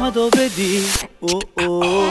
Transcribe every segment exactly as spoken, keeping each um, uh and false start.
زحمتو بدی او او.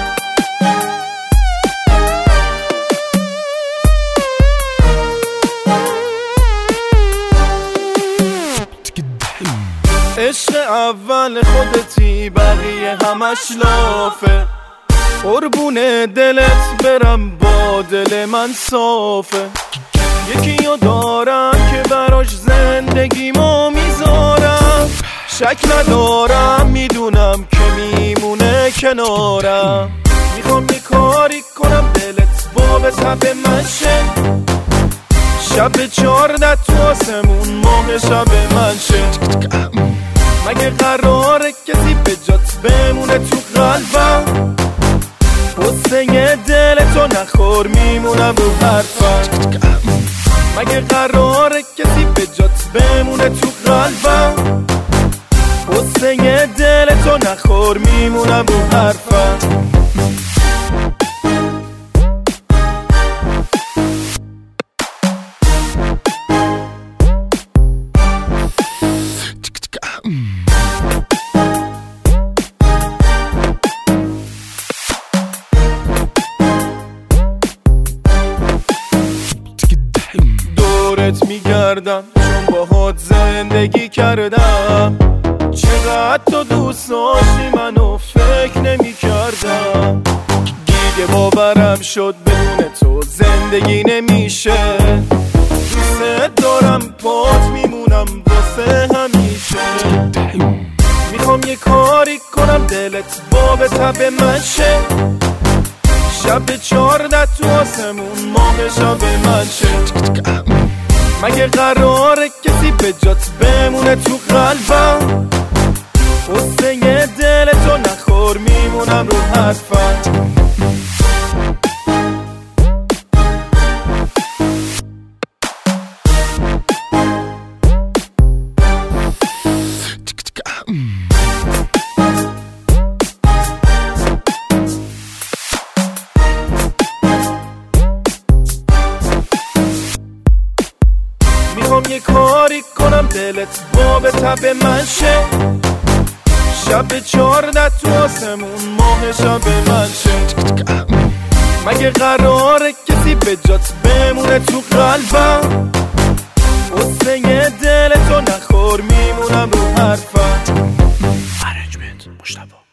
عشق اول خودتی بقیه همش لافه، قربون دلت برم با دل من صافه. یکیو دارم که براش زندگیمو میذارم، شک ندارم میدونم که میمونه کنارم. میخوام یه کاری کنم دلت با به تب من شه، شب چارده تو آسمون ماه شب من شه. مگه قراره کسی به جات بمونه تو قلبم؟ حسه دلتو نخور میمونم رو حرفم. مگه قراره کسی به جات بمونه تو قلبم؟ حسه دلتو نخور میمونم رو حرفم. دورت میگردم چون باهات زندگی کردم، چقدر تو دوست داشتی منو فکر نمی کردم. دیگه باورم شد بدون تو زندگی نمیشه، دوست دارم پات میمونم واسه همیشه. میخوام یه کاری کنم دلت با به تب من شه، شب چارده تو آسمون ماه شب من شه. مگه قراره کسی به جات بمونه تو قلبم؟ حسه دلتو نخور میمونم رو حرفم. میخوام یه کاری کنم دلت با به تب من شه، شب چارده تو آسمون ماه شب من شه. مگه قراره کسی به جات بمونه تو قلبم؟ حسه دلتو نخور میمونم رو حرفم. ارنجمنت مشتبه.